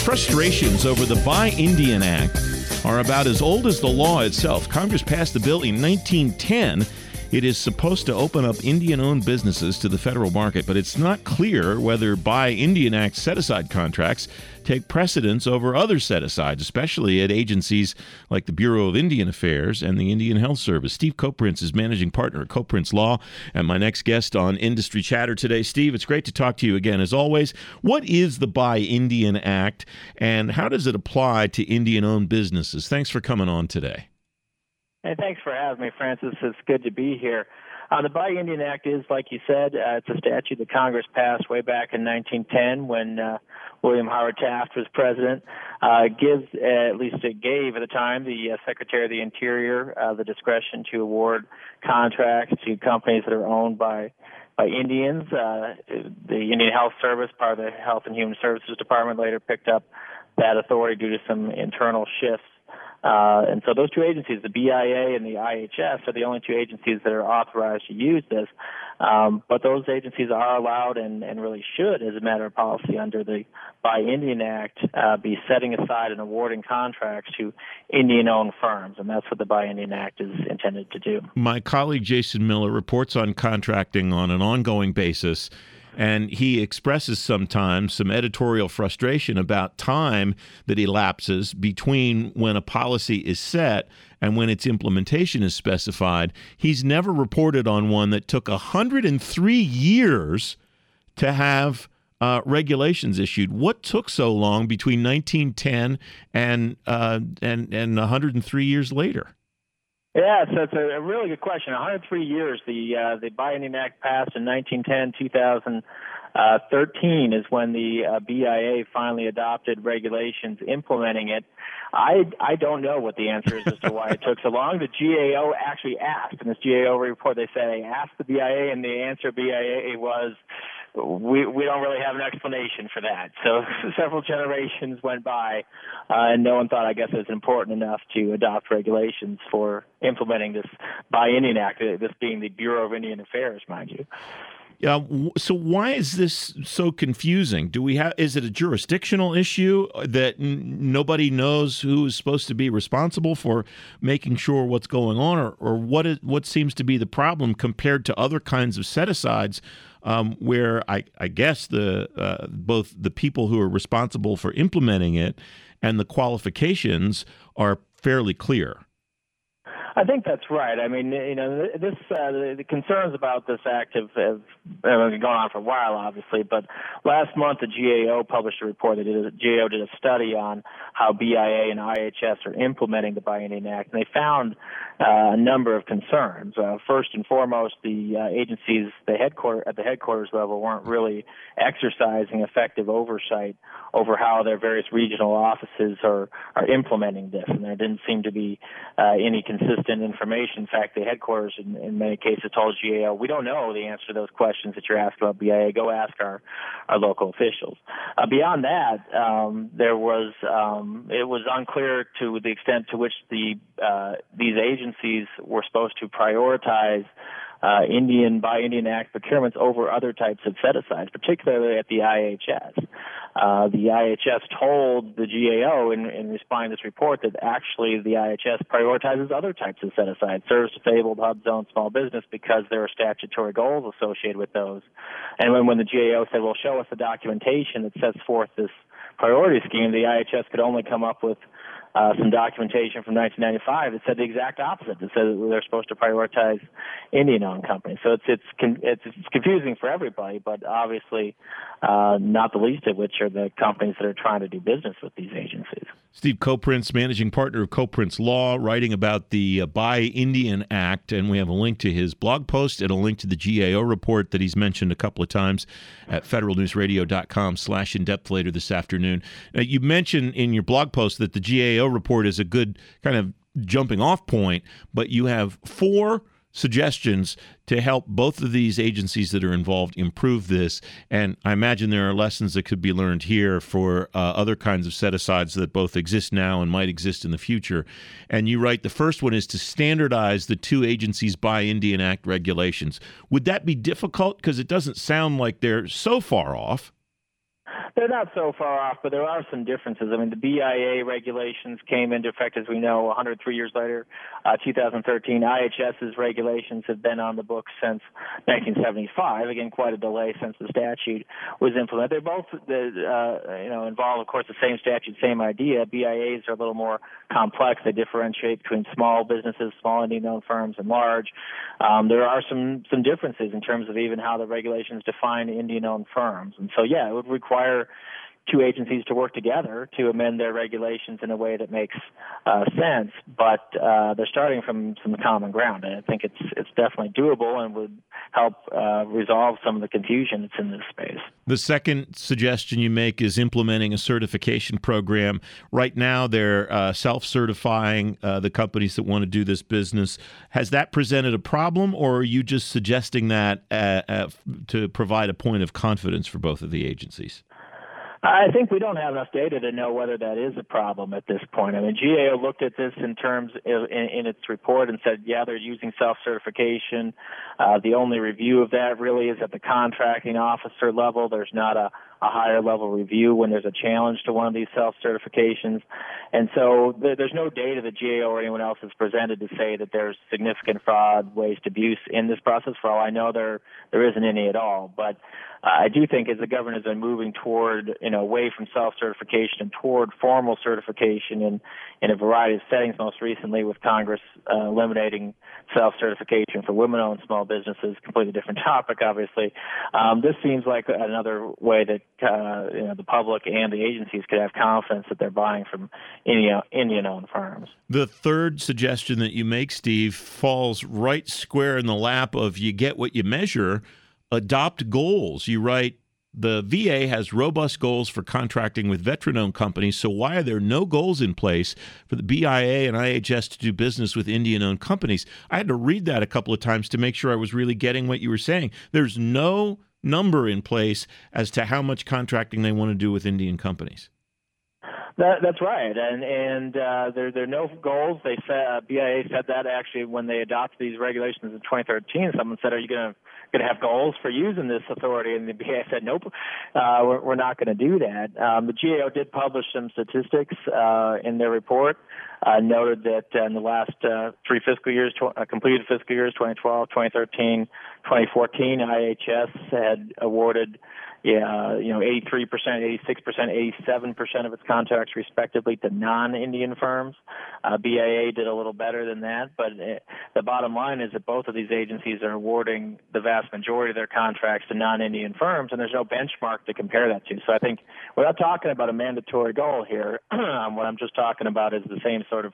frustrations over the Buy Indian Act are about as old as the law itself. Congress passed the bill in 1910. It is supposed to open up Indian-owned businesses to the federal market, but it's not clear whether Buy Indian Act set-aside contracts take precedence over other set-asides, especially at agencies like the Bureau of Indian Affairs and the Indian Health Service. Steve Koprince is managing partner at Koprince Law and my next guest on Industry Chatter today. Steve, it's great to talk to you again, as always. What is the Buy Indian Act, and how does it apply to Indian-owned businesses? Thanks for coming on today. Hey, thanks for having me, Francis. It's good to be here. The Buy Indian Act is, like you said, it's a statute that Congress passed way back in 1910 when William Howard Taft was president. It gave at the time the Secretary of the Interior the discretion to award contracts to companies that are owned by Indians. The Indian Health Service, part of the Health and Human Services Department, later picked up that authority due to some internal shifts. And so those two agencies, the BIA and the IHS, are the only two agencies that are authorized to use this. But those agencies are allowed and really should, as a matter of policy under the Buy Indian Act, be setting aside and awarding contracts to Indian-owned firms. And that's what the Buy Indian Act is intended to do. My colleague Jason Miller reports on contracting on an ongoing basis, and he expresses sometimes some editorial frustration about time that elapses between when a policy is set and when its implementation is specified. He's never reported on one that took 103 years to have regulations issued. What took so long between 1910 and 103 years later? Yeah, so it's a really good question. 103 years. The Buy Indian Act passed in 1910. 2013 is when the BIA finally adopted regulations implementing it. I don't know what the answer is as to why it took so long. The GAO actually asked in this GAO report. They said they asked the BIA, and the answer BIA was, we don't really have an explanation for that. So several generations went by, and no one thought, I guess, it was important enough to adopt regulations for implementing this Buy Indian Act, this being the Bureau of Indian Affairs, mind you. So why is this so confusing? Is it a jurisdictional issue that nobody knows who is supposed to be responsible for making sure what's going on, or what seems to be the problem compared to other kinds of set-asides where I guess both the people who are responsible for implementing it and the qualifications are fairly clear? I think that's right. I mean, the concerns about this act have been going on for a while, obviously. But last month, the GAO published a report. GAO did a study on how BIA and IHS are implementing the Buy Indian Act, and they found a number of concerns. First and foremost, the agencies at the headquarters level weren't really exercising effective oversight over how their various regional offices are implementing this, and there didn't seem to be any consistent information. In fact, the headquarters in many cases told GAO, we don't know the answer to those questions that you're asking about BIA. Go ask our local officials. Beyond that, it was unclear to the extent to which these agencies were supposed to prioritize Buy Indian Act procurements over other types of set-asides, particularly at the IHS. The IHS told the GAO in responding to this report that actually the IHS prioritizes other types of set-asides, service-disabled, hub zone, small business, because there are statutory goals associated with those. And when the GAO said, well, show us the documentation that sets forth this priority scheme, the IHS could only come up with some documentation from 1995 that said the exact opposite. That said that they're supposed to prioritize Indian-owned companies. So it's confusing for everybody, but obviously not the least of which are the companies that are trying to do business with these agencies. Steve Koprince, managing partner of Koprince Law, writing about the Buy Indian Act, and we have a link to his blog post and a link to the GAO report that he's mentioned a couple of times at federalnewsradio.com/in-depth later this afternoon. You mentioned in your blog post that the GAO report is a good kind of jumping off point, but you have 4 suggestions to help both of these agencies that are involved improve this. And I imagine there are lessons that could be learned here for other kinds of set-asides that both exist now and might exist in the future. And you write the first one is to standardize the 2 agencies' Buy Indian Act regulations. Would that be difficult? Because it doesn't sound like they're so far off. They're not so far off, but there are some differences. I mean, the BIA regulations came into effect, as we know, 103 years later, 2013. IHS's regulations have been on the books since 1975. Again, quite a delay since the statute was implemented. They're both, involve, of course, the same statute, same idea. BIAs are a little more complex. They differentiate between small businesses, small Indian-owned firms, and large. There are some differences in terms of even how the regulations define Indian-owned firms. And so, yeah, it would require two agencies to work together to amend their regulations in a way that makes sense, but they're starting from some common ground, and I think it's definitely doable and would help resolve some of the confusion that's in this space. The second suggestion you make is implementing a certification program. Right now, they're self-certifying the companies that want to do this business. Has that presented a problem, or are you just suggesting that to provide a point of confidence for both of the agencies? I think we don't have enough data to know whether that is a problem at this point. I mean, GAO looked at this in terms in its report and said, yeah, they're using self-certification. The only review of that really is at the contracting officer level. There's not a higher level review when there's a challenge to one of these self-certifications. And so there's no data that GAO or anyone else has presented to say that there's significant fraud, waste, abuse in this process. For all I know, there isn't any at all. But I do think as the government has been moving toward, away from self-certification and toward formal certification in a variety of settings, most recently with Congress eliminating self-certification for women-owned small businesses, completely different topic, obviously. This seems like another way that the public and the agencies could have confidence that they're buying from Indian-owned firms. The third suggestion that you make, Steve, falls right square in the lap of you get what you measure. Adopt goals. You write, the VA has robust goals for contracting with veteran-owned companies, so why are there no goals in place for the BIA and IHS to do business with Indian-owned companies? I had to read that a couple of times to make sure I was really getting what you were saying. There's no number in place as to how much contracting they want to do with Indian companies. That's right, and there are no goals. They said BIA said that actually when they adopted these regulations in 2013. Someone said, "Are you going to have goals for using this authority?" And the BIA said, "Nope, we're not going to do that." The GAO did publish some statistics in their report. Noted that in the last three fiscal years, completed fiscal years, 2012, 2013, 2014, IHS had awarded 83%, 86%, 87% of its contracts, respectively, to non-Indian firms. BIA did a little better than that, but the bottom line is that both of these agencies are awarding the vast majority of their contracts to non-Indian firms, and there's no benchmark to compare that to. So I think we're not talking about a mandatory goal here. What I'm just talking about is the same sort of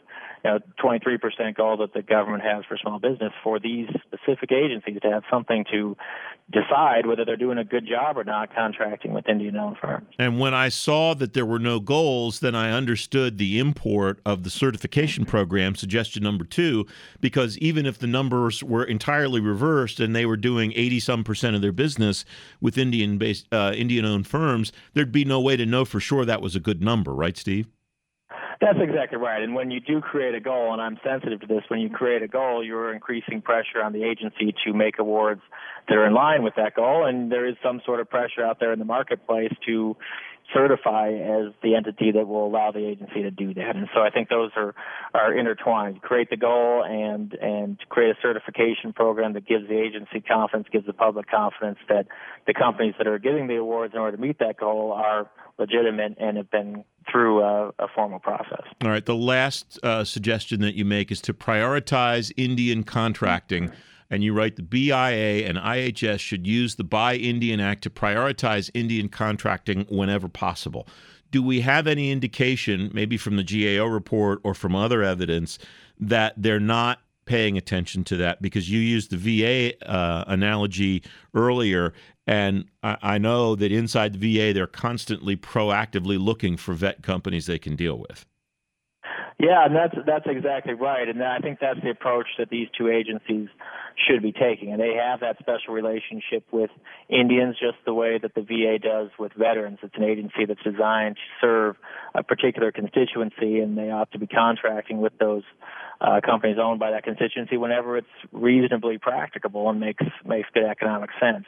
23% goal that the government has for small business for these specific agencies to have something to decide whether they're doing a good job or not contracting with Indian-owned firms. And when I saw that there were no goals, then I understood the import of the certification program, suggestion number 2, because even if the numbers were entirely reversed and they were doing 80-some% of their business with Indian-owned firms, there'd be no way to know for sure that was a good number, right, Steve? That's exactly right. And when you do create a goal, and I'm sensitive to this, when you create a goal, you're increasing pressure on the agency to make awards that are in line with that goal. And there is some sort of pressure out there in the marketplace to certify as the entity that will allow the agency to do that. And so I think those are intertwined. Create the goal and create a certification program that gives the agency confidence, gives the public confidence that the companies that are getting the awards in order to meet that goal are legitimate and have been through a formal process. All right. The last suggestion that you make is to prioritize Indian contracting. And you write the BIA and IHS should use the Buy Indian Act to prioritize Indian contracting whenever possible. Do we have any indication, maybe from the GAO report or from other evidence, that they're not paying attention to that? Because you used the VA analogy earlier, and I know that inside the VA they're constantly proactively looking for vet companies they can deal with. Yeah, and that's exactly right. And I think that's the approach that these two agencies should be taking. And they have that special relationship with Indians just the way that the VA does with veterans. It's an agency that's designed to serve a particular constituency, and they ought to be contracting with those companies owned by that constituency whenever it's reasonably practicable and makes good economic sense.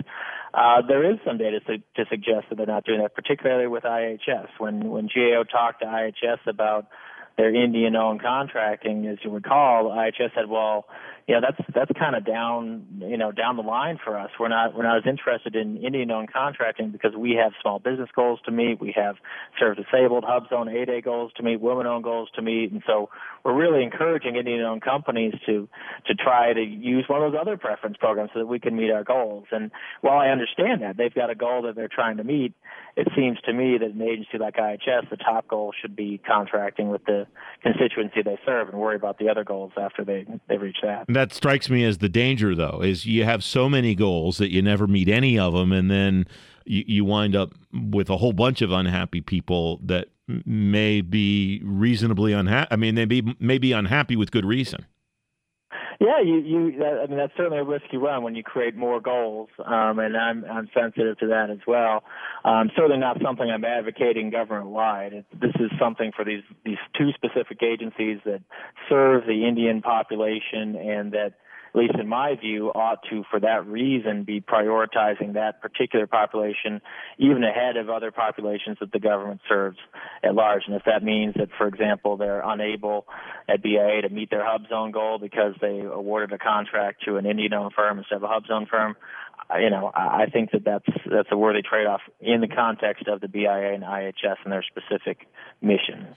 There is some data to suggest that they're not doing that, particularly with IHS. When GAO talked to IHS about their Indian-owned contracting, as you recall, IHS said, "Well, that's kind of down the line for us. We're not as interested in Indian-owned contracting because we have small business goals to meet, we have serve-disabled, hub zone 8A goals to meet, women-owned goals to meet, and so we're really encouraging Indian-owned companies to try to use one of those other preference programs so that we can meet our goals." And while I understand that they've got a goal that they're trying to meet, it seems to me that an agency like IHS, the top goal should be contracting with the constituency they serve and worry about the other goals after they reach that. That strikes me as the danger, though, is you have so many goals that you never meet any of them, and then you wind up with a whole bunch of unhappy people that may be reasonably unhappy. I mean, they may be unhappy with good reason. Yeah, that's certainly a risky run when you create more goals, and I'm sensitive to that as well. Certainly not something I'm advocating government-wide. This is something for these two specific agencies that serve the Indian population, and that, at least in my view, ought to, for that reason, be prioritizing that particular population even ahead of other populations that the government serves at large. And if that means that, for example, they're unable at BIA to meet their hub zone goal because they awarded a contract to an Indian-owned firm instead of a hub zone firm, I think that's a worthy trade-off in the context of the BIA and IHS and their specific mission.